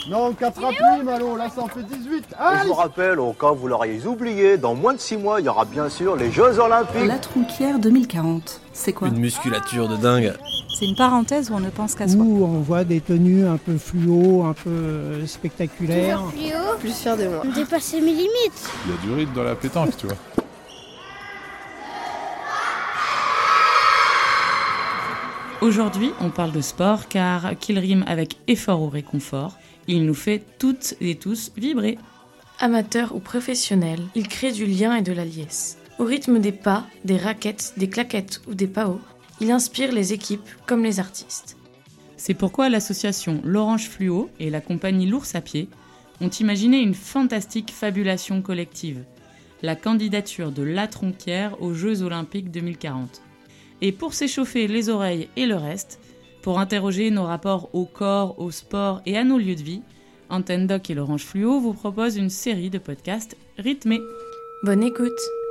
Non, 4 appuis, Malo, là ça en fait 18. Et je vous rappelle, au cas où vous l'auriez oublié, dans moins de 6 mois, il y aura bien sûr les Jeux Olympiques. La Tronquière 2040, c'est quoi ? Une musculature de dingue. C'est une parenthèse où on ne pense qu'à soi. Où on voit des tenues un peu fluo, un peu spectaculaires. Plus fier de moi. Dépasser mes limites. Il y a du rythme dans la pétanque, tu vois. Aujourd'hui, on parle de sport car qu'il rime avec effort ou réconfort, il nous fait toutes et tous vibrer. Amateur ou professionnel, il crée du lien et de la liesse. Au rythme des pas, des raquettes, des claquettes ou des paos, il inspire les équipes comme les artistes. C'est pourquoi l'association L'Orange Fluo et la compagnie L'Ours à pied ont imaginé une fantastique fabulation collective, la candidature de La Tronquière aux Jeux Olympiques 2040. Et pour s'échauffer les oreilles et le reste, pour interroger nos rapports au corps, au sport et à nos lieux de vie, Antenne Doc et l'Orange Fluo vous proposent une série de podcasts rythmés. Bonne écoute!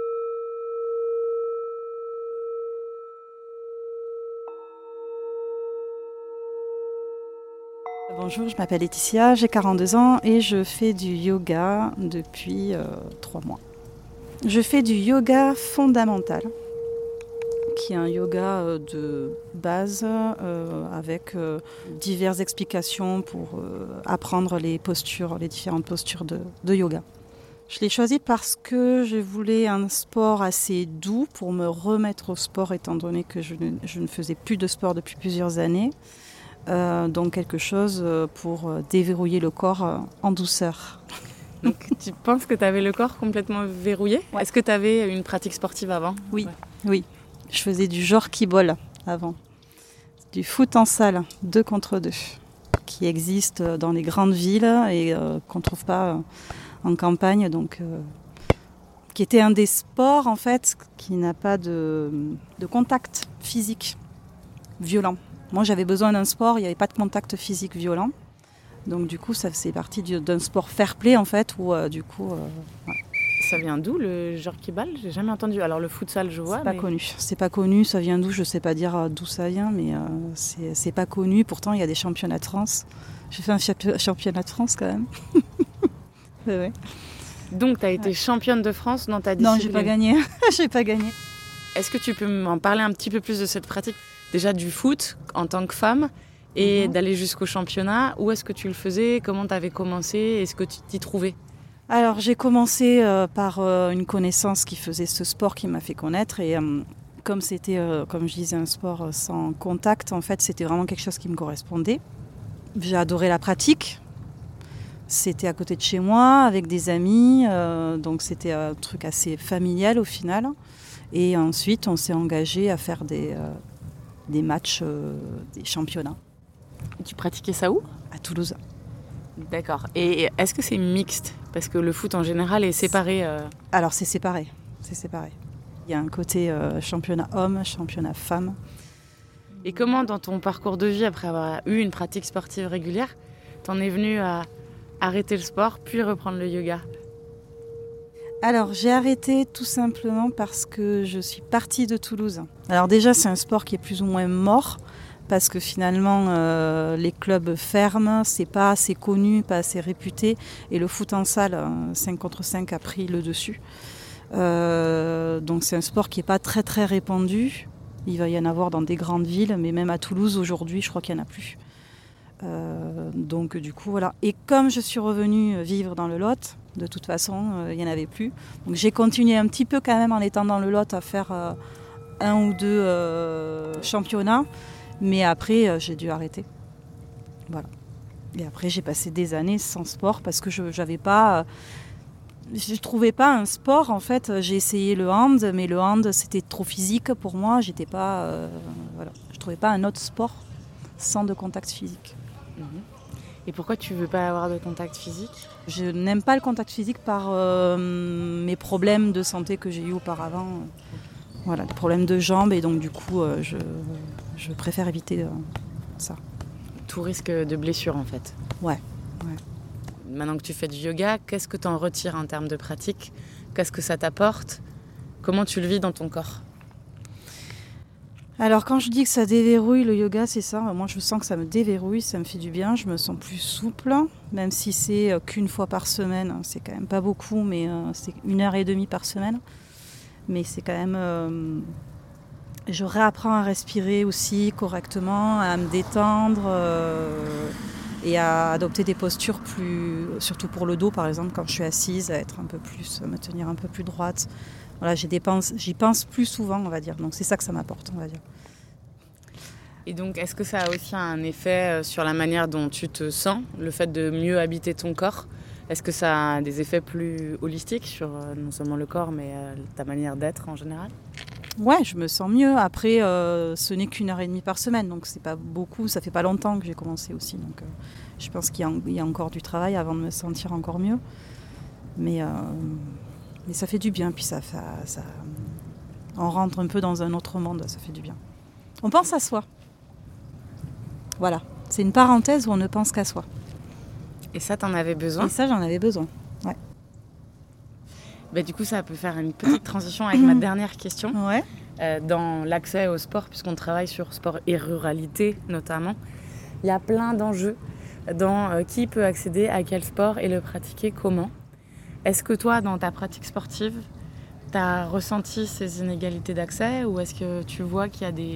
Bonjour, je m'appelle Laetitia, j'ai 42 ans et je fais du yoga depuis 3 mois. Je fais du yoga fondamental, qui est un yoga de base avec diverses explications pour apprendre les postures, les différentes postures de yoga. Je l'ai choisi parce que je voulais un sport assez doux pour me remettre au sport étant donné que je ne faisais plus de sport depuis plusieurs années. Donc quelque chose pour déverrouiller le corps en douceur. Donc tu penses que tu avais le corps complètement verrouillé ? Ouais. Est-ce que tu avais une pratique sportive avant ? Oui, oui. Je faisais du jorkiball avant, du foot en salle, 2 contre 2, qui existe dans les grandes villes et qu'on ne trouve pas en campagne, donc qui était un des sports en fait qui n'a pas de contact physique violent. Moi j'avais besoin d'un sport, il n'y avait pas de contact physique violent, donc du coup ça faisait partie d'un sport fair-play en fait où voilà. Ça vient d'où le jorkiball ? J'ai jamais entendu. Alors le futsal, je vois. C'est pas connu. Ça vient d'où ? Je sais pas dire d'où ça vient, mais c'est pas connu. Pourtant, il y a des championnats de France. J'ai fait un championnat de France quand même. Ouais. Donc, tu as été championne de France dans ta discipline ? Non, j'ai pas gagné. J'ai pas gagné. Est-ce que tu peux m'en parler un petit peu plus de cette pratique ? Déjà du foot en tant que femme et d'aller jusqu'au championnat. Où est-ce que tu le faisais ? Comment tu avais commencé ? Est-ce que tu t'y trouvais ? Alors j'ai commencé par une connaissance qui faisait ce sport qui m'a fait connaître et comme c'était, comme je disais, un sport sans contact, en fait c'était vraiment quelque chose qui me correspondait. J'ai adoré la pratique, c'était à côté de chez moi avec des amis, donc c'était un truc assez familial au final. Et ensuite on s'est engagé à faire des matchs, des championnats. Et tu pratiquais ça où ? À Toulouse. D'accord. Et est-ce que c'est mixte ? Parce que le foot en général est séparé. Alors c'est séparé. Il y a un côté championnat homme, championnat femme. Et comment dans ton parcours de vie, après avoir eu une pratique sportive régulière, t'en es venu à arrêter le sport puis reprendre le yoga ? Alors j'ai arrêté tout simplement parce que je suis partie de Toulouse. Alors déjà c'est un sport qui est plus ou moins mort. Parce que finalement, les clubs ferment, c'est pas assez connu, pas assez réputé. Et le foot en salle, 5 contre 5, a pris le dessus. Donc c'est un sport qui n'est pas très très répandu. Il va y en avoir dans des grandes villes, mais même à Toulouse aujourd'hui, je crois qu'il n'y en a plus. Donc du coup, voilà. Et comme je suis revenue vivre dans le Lot, de toute façon, il n'y en avait plus. Donc j'ai continué un petit peu quand même en étant dans le Lot à faire 1 ou 2 championnats. Mais après, j'ai dû arrêter. Voilà. Et après, j'ai passé des années sans sport parce que je trouvais pas un sport. En fait, j'ai essayé le hand, mais le hand, c'était trop physique pour moi. J'étais pas, voilà. Je trouvais pas un autre sport sans de contact physique. Et pourquoi tu veux pas avoir de contact physique ? Je n'aime pas le contact physique par mes problèmes de santé que j'ai eu auparavant. Voilà, des problèmes de jambes et donc du coup, je préfère éviter ça. Tout risque de blessure en fait. Ouais. Maintenant que tu fais du yoga, qu'est-ce que tu en retires en termes de pratique ? Qu'est-ce que ça t'apporte ? Comment tu le vis dans ton corps ? Alors quand je dis que ça déverrouille le yoga, c'est ça. Moi je sens que ça me déverrouille, ça me fait du bien, je me sens plus souple, même si c'est qu'une fois par semaine. C'est quand même pas beaucoup, mais c'est 1h30 par semaine. Mais c'est quand même... je réapprends à respirer aussi correctement, à me détendre et à adopter des postures plus... Surtout pour le dos par exemple, quand je suis assise, à être un peu plus, à me tenir un peu plus droite. Voilà, j'y pense plus souvent, on va dire. Donc c'est ça que ça m'apporte, on va dire. Et donc, est-ce que ça a aussi un effet sur la manière dont tu te sens, le fait de mieux habiter ton corps? Est-ce que ça a des effets plus holistiques sur non seulement le corps, mais ta manière d'être en général? Ouais, je me sens mieux. Après, ce n'est qu'1h30 par semaine, donc c'est pas beaucoup. Ça fait pas longtemps que j'ai commencé aussi, donc je pense qu'il y a encore du travail avant de me sentir encore mieux. Mais ça fait du bien, puis ça, on rentre un peu dans un autre monde, ça fait du bien. On pense à soi. Voilà, c'est une parenthèse où on ne pense qu'à soi. Et ça, t'en avais besoin? Et ça, j'en avais besoin, ouais. Bah, du coup, ça peut faire une petite transition avec ma dernière question. Ouais. Dans l'accès au sport, puisqu'on travaille sur sport et ruralité notamment, il y a plein d'enjeux dans qui peut accéder à quel sport et le pratiquer comment. Est-ce que toi, dans ta pratique sportive, tu as ressenti ces inégalités d'accès ou est-ce que tu vois qu'il y a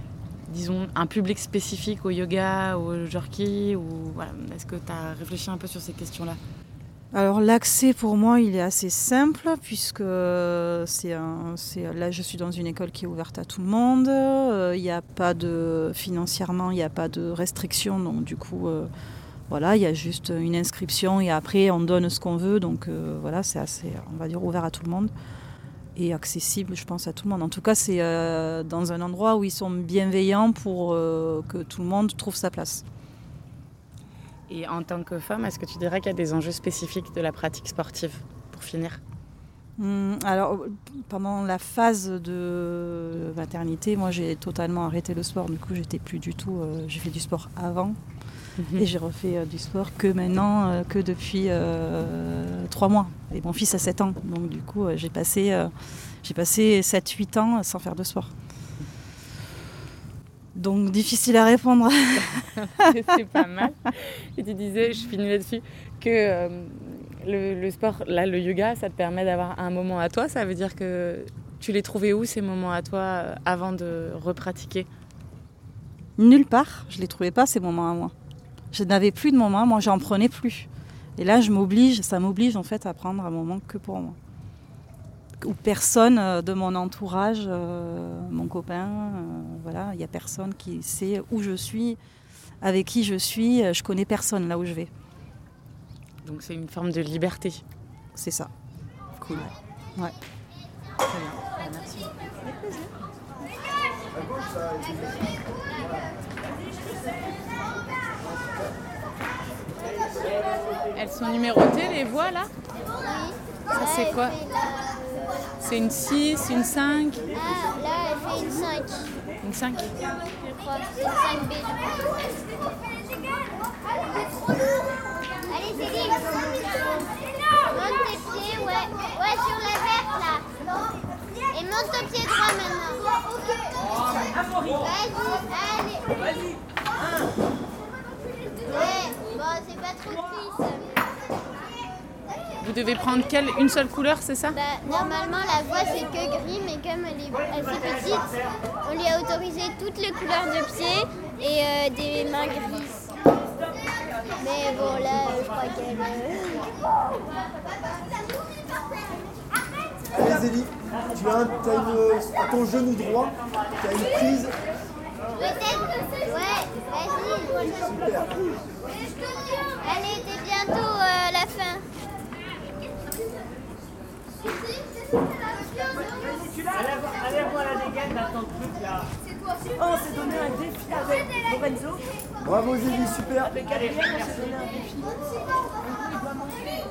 un public spécifique au yoga, au jerky voilà, est-ce que tu as réfléchi un peu sur ces questions-là? Alors l'accès pour moi il est assez simple puisque là je suis dans une école qui est ouverte à tout le monde, financièrement il n'y a pas de restrictions, donc du coup voilà, il y a juste une inscription et après on donne ce qu'on veut, donc voilà, c'est assez, on va dire, ouvert à tout le monde et accessible, je pense, à tout le monde. En tout cas, c'est dans un endroit où ils sont bienveillants pour que tout le monde trouve sa place. Et en tant que femme, est-ce que tu dirais qu'il y a des enjeux spécifiques de la pratique sportive, pour finir? Alors, pendant la phase de maternité, moi j'ai totalement arrêté le sport, du coup j'étais plus du tout, j'ai fait du sport avant. Et j'ai refait du sport que maintenant, que depuis 3 mois. Et mon fils a 7 ans. Donc du coup, j'ai passé 7-8 ans sans faire de sport. Donc difficile à répondre. C'est pas mal. Et tu disais, je finis là-dessus, que le sport, là, le yoga, ça te permet d'avoir un moment à toi. Ça veut dire que tu les trouvais où ces moments à toi avant de repratiquer? Nulle part. Je les trouvais pas ces moments à moi. Je n'avais plus de moments, moi j'en prenais plus. Et là ça m'oblige en fait à prendre un moment que pour moi. Où personne de mon entourage, mon copain, voilà, il n'y a personne qui sait où je suis, avec qui je suis, je connais personne là où je vais. Donc c'est une forme de liberté. C'est ça. Cool. Ouais. Très bien. Merci. Elles sont numérotées les voix là? Oui. Ça c'est quoi? C'est une 6, une 5? Ah, là elle fait une 5. Une 5? Je crois. C'est une 5B je crois. Allez Céline. Monte tes pieds, ouais. Ouais, sur la verte là. Et monte ton pied droit maintenant. Vas-y, allez. Ouais, bon, c'est pas trop triste. Vous devez prendre une seule couleur, c'est ça? Normalement, la voie c'est que gris, mais comme elle est assez petite, on lui a autorisé toutes les couleurs de pieds et des mains grises. Mais bon, là, je crois qu'elle... Allez Zélie, à ton genou droit, tu as une prise. Peut-être que... Ouais, vas-y. Super. Allez, t'es bientôt à la fin. Allez voir la dégaine dans ton truc là. Oh, on s'est donné un défi avec Lorenzo. Bravo Zélie, super. Avec Adrien, on s'est donné un défi. Il doit monter.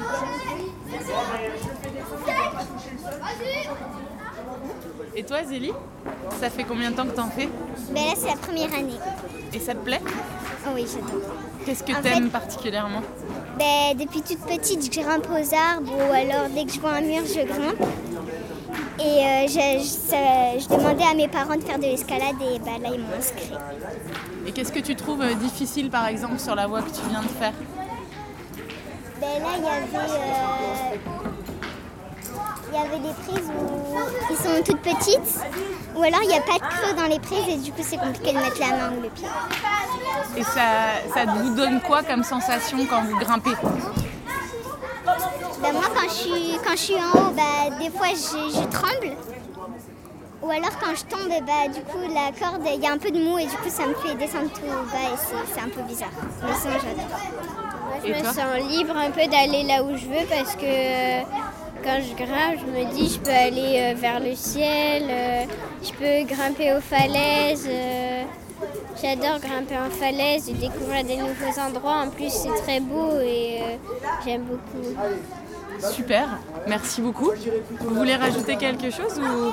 Et toi Zélie, ça fait combien de temps que t'en fais? Ben là, c'est la première année. Et ça te plaît? Oh oui, j'adore. Qu'est-ce que t'aimes particulièrement? Ben, depuis toute petite, je grimpe aux arbres ou alors dès que je vois un mur, je grimpe. Et je demandais à mes parents de faire de l'escalade et là ils m'ont inscrit. Et qu'est-ce que tu trouves difficile par exemple sur la voie que tu viens de faire? Là il y avait des prises où ils sont toutes petites, ou alors il n'y a pas de creux dans les prises et du coup c'est compliqué de mettre la main ou le pied. Et ça vous donne quoi comme sensation quand vous grimpez? Moi quand je suis en haut, des fois je tremble. Ou alors quand je tombe, du coup la corde, il y a un peu de mou et du coup ça me fait descendre tout bas et c'est un peu bizarre. Mais sinon j'adore. Moi je me sens libre un peu d'aller là où je veux parce que quand je grimpe, je me dis je peux aller vers le ciel, je peux grimper aux falaises. J'adore grimper en falaise et découvrir des nouveaux endroits. En plus c'est très beau et j'aime beaucoup. Super, merci beaucoup. Vous voulez rajouter quelque chose ou...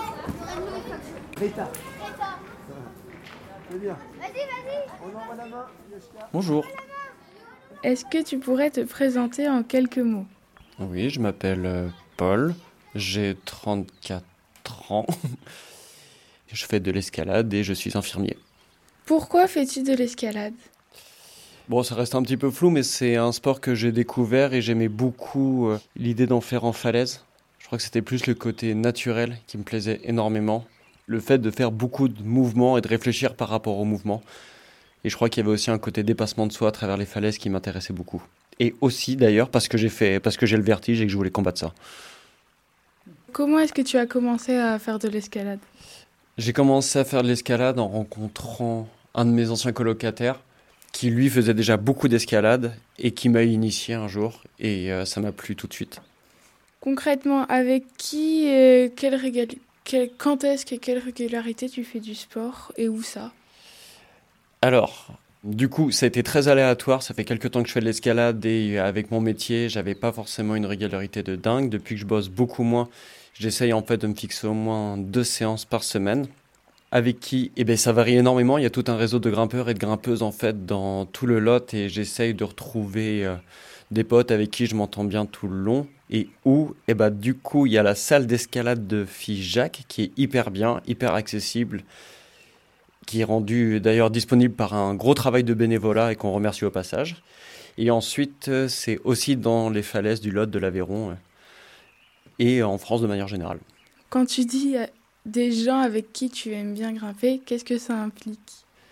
Bonjour. Est-ce que tu pourrais te présenter en quelques mots? Oui, je m'appelle Paul, j'ai 34 ans, je fais de l'escalade et je suis infirmier. Pourquoi fais-tu de l'escalade? Bon, ça reste un petit peu flou, mais c'est un sport que j'ai découvert et j'aimais beaucoup l'idée d'en faire en falaise. Je crois que c'était plus le côté naturel qui me plaisait énormément. Le fait de faire beaucoup de mouvements et de réfléchir par rapport aux mouvements. Et je crois qu'il y avait aussi un côté dépassement de soi à travers les falaises qui m'intéressait beaucoup. Et aussi d'ailleurs parce que j'ai le vertige et que je voulais combattre ça. Comment est-ce que tu as commencé à faire de l'escalade? J'ai commencé à faire de l'escalade en rencontrant un de mes anciens colocataires qui lui faisait déjà beaucoup d'escalade et qui m'a initié un jour et ça m'a plu tout de suite. Concrètement, avec qui, quand est-ce et quelle régularité tu fais du sport et où ça? Alors, du coup, ça a été très aléatoire. Ça fait quelques temps que je fais de l'escalade et avec mon métier, j'avais pas forcément une régularité de dingue. Depuis que je bosse beaucoup moins, j'essaye en fait de me fixer au moins 2 séances par semaine. Avec qui, ça varie énormément. Il y a tout un réseau de grimpeurs et de grimpeuses en fait dans tout le Lot et j'essaye de retrouver des potes avec qui je m'entends bien tout le long. Et où, du coup, il y a la salle d'escalade de Figeac qui est hyper bien, hyper accessible, qui est rendue d'ailleurs disponible par un gros travail de bénévolat et qu'on remercie au passage. Et ensuite, c'est aussi dans les falaises du Lot, de l'Aveyron et en France de manière générale. Quand tu dis des gens avec qui tu aimes bien grimper, qu'est-ce que ça implique?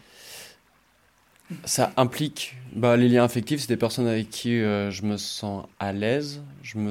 Ça implique les liens affectifs, c'est des personnes avec qui je me sens à l'aise,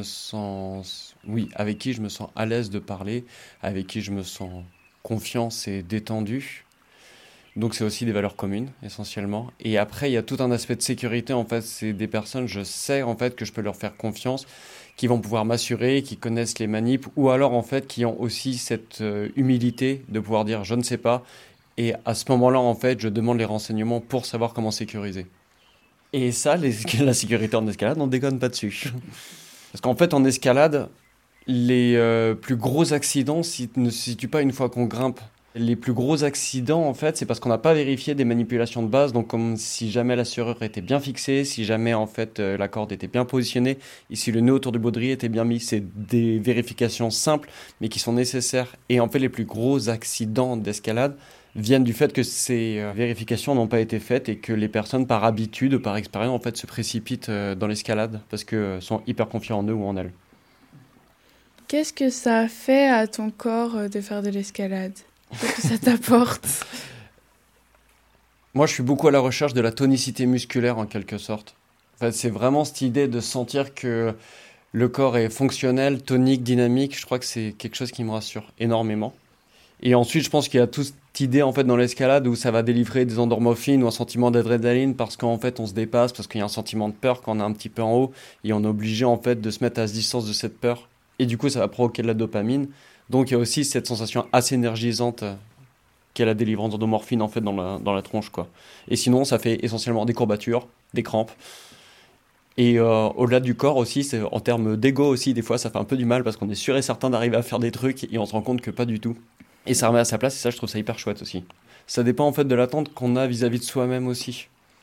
avec qui je me sens à l'aise de parler, avec qui je me sens confiance et détendu. Donc c'est aussi des valeurs communes essentiellement. Et après il y a tout un aspect de sécurité en fait, c'est des personnes, je sais en fait que je peux leur faire confiance, qui vont pouvoir m'assurer, qui connaissent les manips, ou alors en fait qui ont aussi cette humilité de pouvoir dire je ne sais pas. Et à ce moment-là, en fait, je demande les renseignements pour savoir comment sécuriser. Et ça, la sécurité en escalade, on ne déconne pas dessus. Parce qu'en fait, en escalade, les plus gros accidents ne se situent pas une fois qu'on grimpe. Les plus gros accidents, en fait, c'est parce qu'on n'a pas vérifié des manipulations de base. Donc, comme si jamais la serrure était bien fixée, si jamais, en fait, la corde était bien positionnée, et si le nœud autour du baudrier était bien mis. C'est des vérifications simples, mais qui sont nécessaires. Et en fait, les plus gros accidents d'escalade viennent du fait que ces vérifications n'ont pas été faites et que les personnes, par habitude ou par expérience, en fait, se précipitent dans l'escalade parce qu'elles sont hyper confiants en eux ou en elles. Qu'est-ce que ça a fait à ton corps de faire de l'escalade? Qu'est-ce que ça t'apporte? Moi, je suis beaucoup à la recherche de la tonicité musculaire, en quelque sorte. En fait, c'est vraiment cette idée de sentir que le corps est fonctionnel, tonique, dynamique. Je crois que c'est quelque chose qui me rassure énormément. Et ensuite, je pense qu'il y a toute cette idée en fait, dans l'escalade où ça va délivrer des endorphines ou un sentiment d'adrénaline parce qu'en fait, on se dépasse, parce qu'il y a un sentiment de peur quand on est un petit peu en haut et on est obligé en fait, de se mettre à distance de cette peur. Et du coup, ça va provoquer de la dopamine. Donc, il y a aussi cette sensation assez énergisante qu'est la délivrance d'endorphines en fait, dans la tronche, quoi. Et sinon, ça fait essentiellement des courbatures, des crampes. Et au-delà du corps aussi, c'est, en termes d'ego aussi, des fois, ça fait un peu du mal parce qu'on est sûr et certain d'arriver à faire des trucs et on se rend compte que pas du tout. Et ça remet à sa place et ça, je trouve ça hyper chouette aussi. Ça dépend en fait de l'attente qu'on a vis-à-vis de soi-même aussi.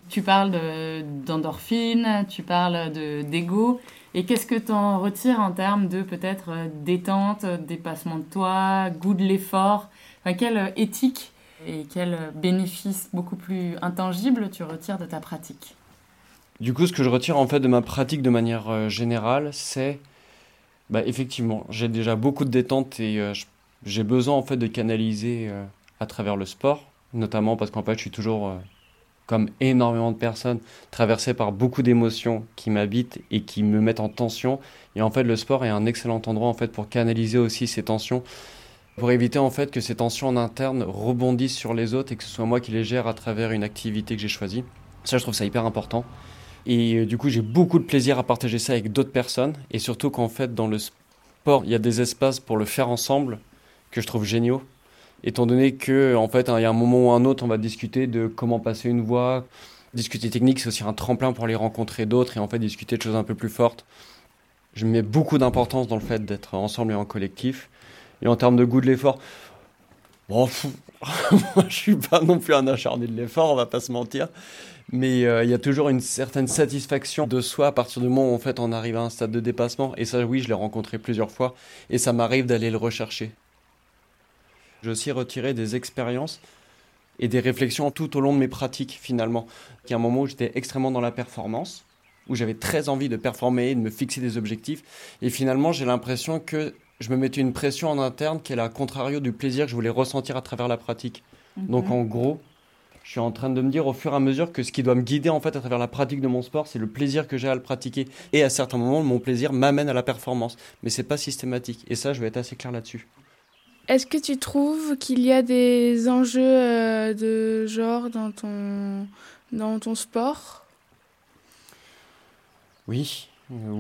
Tu parles d'endorphine, tu parles d'ego. Et qu'est-ce que tu en retires en termes de peut-être détente, dépassement de toi, goût de l'effort? Enfin, quelle éthique et quel bénéfice beaucoup plus intangible tu retires de ta pratique? Du coup, ce que je retire en fait de ma pratique de manière générale, c'est effectivement, j'ai déjà beaucoup de détente et j'ai besoin en fait de canaliser à travers le sport, notamment parce qu'en fait, je suis toujours comme énormément de personnes, traversé par beaucoup d'émotions qui m'habitent et qui me mettent en tension. Et en fait, le sport est un excellent endroit en fait pour canaliser aussi ces tensions, pour éviter en fait que ces tensions en interne rebondissent sur les autres et que ce soit moi qui les gère à travers une activité que j'ai choisie. Ça, je trouve ça hyper important. Et du coup, j'ai beaucoup de plaisir à partager ça avec d'autres personnes. Et surtout qu'en fait, dans le sport, il y a des espaces pour le faire ensemble que je trouve géniaux. Étant donné que, en fait, il y a un moment ou un autre, on va discuter de comment passer une voie. Discuter technique, c'est aussi un tremplin pour aller rencontrer d'autres et en fait discuter de choses un peu plus fortes. Je mets beaucoup d'importance dans le fait d'être ensemble et en collectif. Et en termes de goût de l'effort, moi, je suis pas non plus un acharné de l'effort, on va pas se mentir. Mais il y a toujours une certaine satisfaction de soi à partir du moment où en fait, on arrive à un stade de dépassement. Et ça, oui, je l'ai rencontré plusieurs fois et ça m'arrive d'aller le rechercher. J'ai aussi retiré des expériences et des réflexions tout au long de mes pratiques finalement. Il y a un moment où j'étais extrêmement dans la performance, où j'avais très envie de performer, de me fixer des objectifs. Et finalement, j'ai l'impression que je me mettais une pression en interne qui est à contrario du plaisir que je voulais ressentir à travers la pratique. Donc en gros, je suis en train de me dire au fur et à mesure que ce qui doit me guider en fait à travers la pratique de mon sport, c'est le plaisir que j'ai à le pratiquer. Et à certains moments, mon plaisir m'amène à la performance. Mais c'est pas systématique. Et ça, je vais être assez clair là-dessus. Est-ce que tu trouves qu'il y a des enjeux de genre dans ton sport? Oui.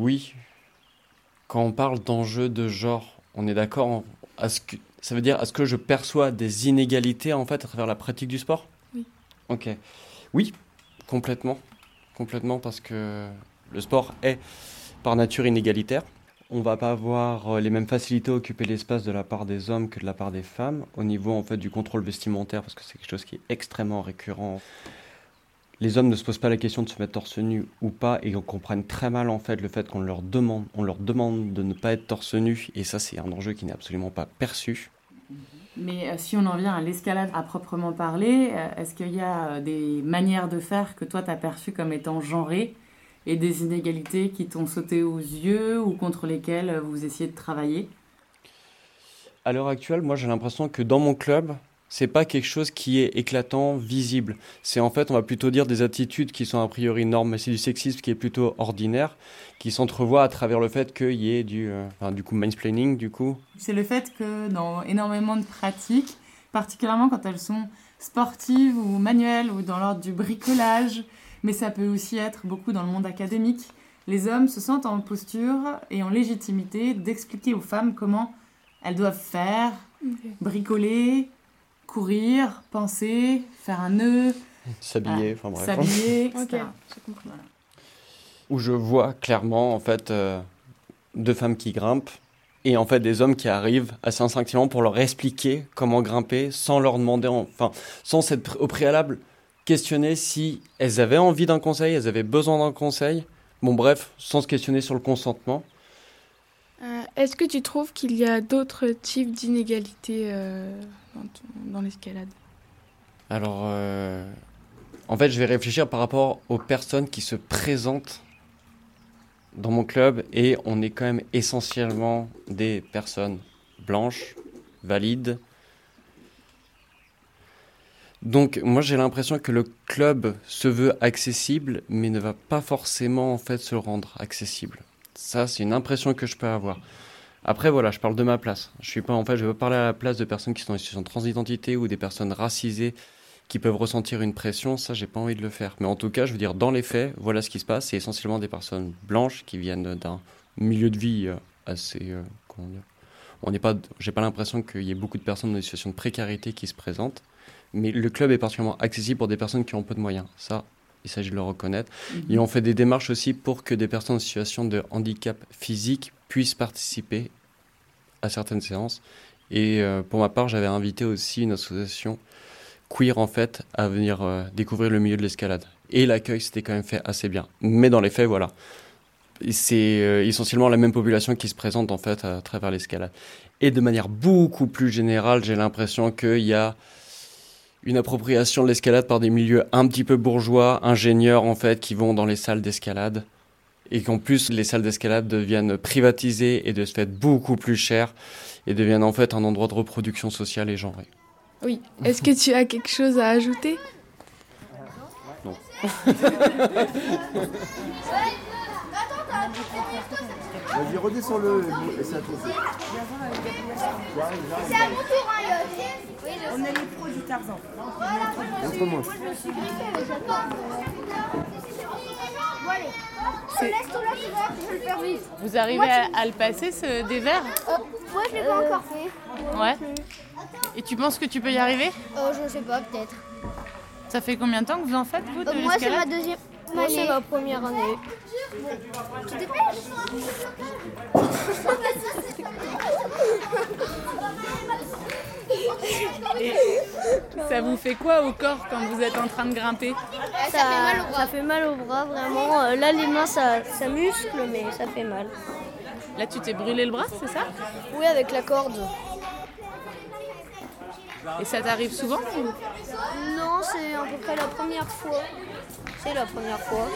Quand on parle d'enjeux de genre, on est d'accord ça veut dire, est-ce que je perçois des inégalités en fait à travers la pratique du sport? Oui. Ok. Oui, complètement. Complètement parce que le sport est par nature inégalitaire. On va pas avoir les mêmes facilités à occuper l'espace de la part des hommes que de la part des femmes au niveau en fait du contrôle vestimentaire parce que c'est quelque chose qui est extrêmement récurrent. Les hommes ne se posent pas la question de se mettre torse nu ou pas et comprennent très mal en fait le fait qu'on leur demande de ne pas être torse nu et ça c'est un enjeu qui n'est absolument pas perçu. Mais si on en vient à l'escalade à proprement parler, est-ce qu'il y a des manières de faire que toi t'as perçues comme étant genrées et des inégalités qui t'ont sauté aux yeux ou contre lesquelles vous essayez de travailler? À l'heure actuelle, moi j'ai l'impression que dans mon club, c'est pas quelque chose qui est éclatant, visible. C'est en fait, on va plutôt dire des attitudes qui sont a priori normes, mais c'est du sexisme qui est plutôt ordinaire, qui s'entrevoit à travers le fait qu'il y ait du coup mansplaining du coup. C'est le fait que dans énormément de pratiques, particulièrement quand elles sont sportives ou manuelles ou dans l'ordre du bricolage, mais ça peut aussi être beaucoup dans le monde académique, les hommes se sentent en posture et en légitimité d'expliquer aux femmes comment elles doivent faire, bricoler, courir, penser, faire un nœud, s'habiller, enfin bref. S'habiller, etc. Okay. J'ai compris. Voilà. Où je vois clairement en fait deux femmes qui grimpent et en fait des hommes qui arrivent assez instinctivement pour leur expliquer comment grimper sans leur demander, sans s'être au préalable questionner si elles avaient envie d'un conseil, elles avaient besoin d'un conseil. Bon bref, sans se questionner sur le consentement. Est-ce que tu trouves qu'il y a d'autres types d'inégalités dans l'escalade? Alors, en fait, je vais réfléchir par rapport aux personnes qui se présentent dans mon club et on est quand même essentiellement des personnes blanches, valides. Donc, moi, j'ai l'impression que le club se veut accessible, mais ne va pas forcément en fait se rendre accessible. Ça, c'est une impression que je peux avoir. Après, voilà, je parle de ma place. Je vais pas parler à la place de personnes qui sont en situation de transidentité ou des personnes racisées qui peuvent ressentir une pression. Ça, j'ai pas envie de le faire. Mais en tout cas, je veux dire, dans les faits, voilà ce qui se passe. C'est essentiellement des personnes blanches qui viennent d'un milieu de vie assez... j'ai pas l'impression qu'il y ait beaucoup de personnes dans des situations de précarité qui se présentent. Mais le club est particulièrement accessible pour des personnes qui ont peu de moyens. Ça, il s'agit de le reconnaître. Et on fait des démarches aussi pour que des personnes en situation de handicap physique puissent participer à certaines séances. Et pour ma part, j'avais invité aussi une association queer en fait à venir découvrir le milieu de l'escalade. Et l'accueil s'était quand même fait assez bien. Mais dans les faits, voilà. C'est essentiellement la même population qui se présente en fait à travers l'escalade. Et de manière beaucoup plus générale, j'ai l'impression qu'il y a une appropriation de l'escalade par des milieux un petit peu bourgeois, ingénieurs en fait, qui vont dans les salles d'escalade. Et qu'en plus, les salles d'escalade deviennent privatisées et de ce fait beaucoup plus chères et deviennent en fait un endroit de reproduction sociale et genrée. Oui. Est-ce que tu as quelque chose à ajouter ? Non. Vas-y, redescends-le. C'est à toi. C'est à mon tour, hein, On est les pros du Tarzan. Montre-moi. Moi, je me suis griffé, mais j'attends. Bon, allez. Je laisse tout là, tu vois, je vais le faire vite. Vous arrivez à le passer, ce dévers? Moi, je l'ai pas encore fait. Ouais. Et tu penses que tu peux y arriver? Je sais pas, peut-être. Ça fait combien de temps que vous en faites, vous, de Moi, c'est ma l'escalade? deuxième année. Moi, c'est ma première année. Tu te dépêches? Et ça vous fait quoi au corps quand vous êtes en train de grimper? Ça fait mal au bras, vraiment. Là, les mains, ça muscle, mais ça fait mal. Là, tu t'es brûlé le bras, c'est ça? Oui, avec la corde. Et ça t'arrive souvent ou... Non, c'est à peu près la première fois. C'est la première fois.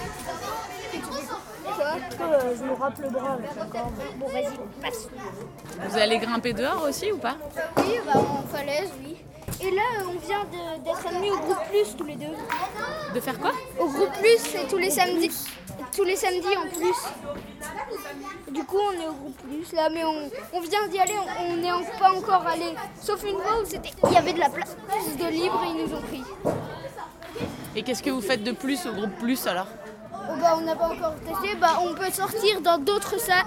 Je me râpe le bras avec la corde. Bon, vas-y, passe. Vous allez grimper dehors aussi ou pas? Oui, en falaise, oui. Et là, on vient d'être admis au groupe plus tous les deux. De faire quoi? Au groupe plus, c'est tous les samedis. Tous les samedis en plus. Du coup, on est au groupe plus là, mais on vient d'y aller, on n'est pas encore allé. Sauf une fois où il y avait de la place de libre et ils nous ont pris. Et qu'est-ce que vous faites de plus au groupe plus alors? On n'a pas encore testé, on peut sortir dans d'autres salles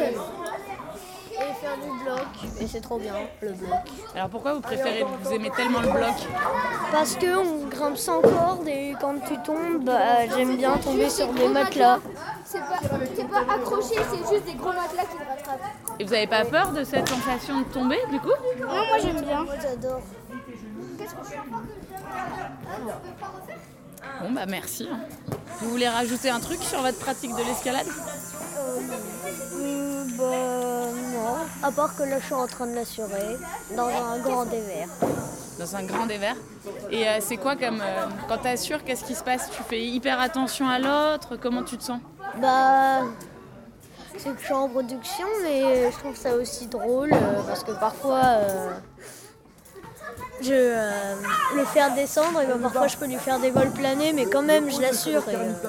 et faire du bloc. Et c'est trop bien, le bloc. Alors pourquoi vous aimez tellement le bloc? Parce qu'on grimpe sans corde et quand tu tombes, j'aime bien tomber sur des matelas. C'est pas accroché, c'est juste des gros matelas qui te rattrapent. Et vous n'avez pas peur de cette sensation de tomber du coup? Non, moi j'aime bien. Moi j'adore. Bon merci. Vous voulez rajouter un truc sur votre pratique de l'escalade? Non. À part que là je suis en train de l'assurer dans un grand dévers. Dans un grand dévers. Et c'est quoi comme... quand tu assures, qu'est-ce qui se passe? Tu fais hyper attention à l'autre? Comment tu te sens? C'est que je suis en production, mais je trouve ça aussi drôle parce que parfois le faire descendre et parfois je peux lui faire des vols planés, mais quand même je l'assure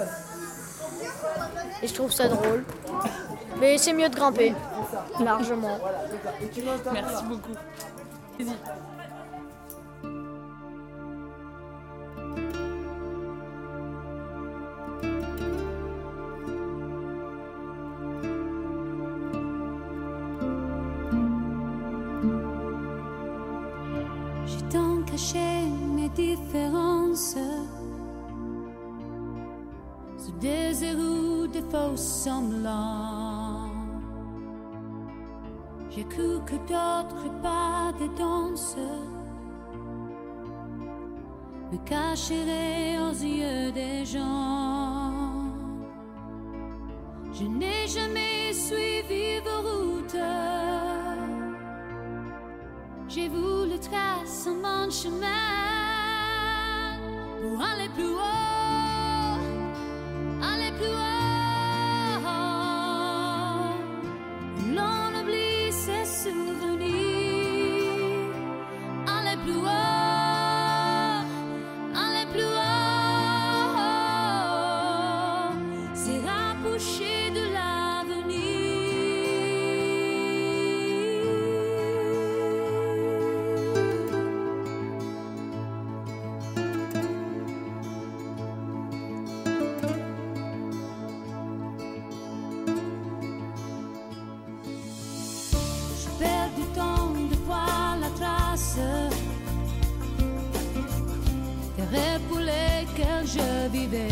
et je trouve ça drôle. Mais c'est mieux de grimper, largement. Merci beaucoup. Vas-y. J'ai tant caché mes différences sous des égouts de faux semblants. J'ai cru que d'autres pas des danses me cacheraient aux yeux des gens. Je n'ai jamais suivi vos routes. J'ai voulu tracer mon chemin pour aller plus haut, aller plus haut. L'on oublie ses souvenirs, aller plus haut, aller plus haut. C'est rapprocher de l'avenir. Des rêves pour lesquels je vivais.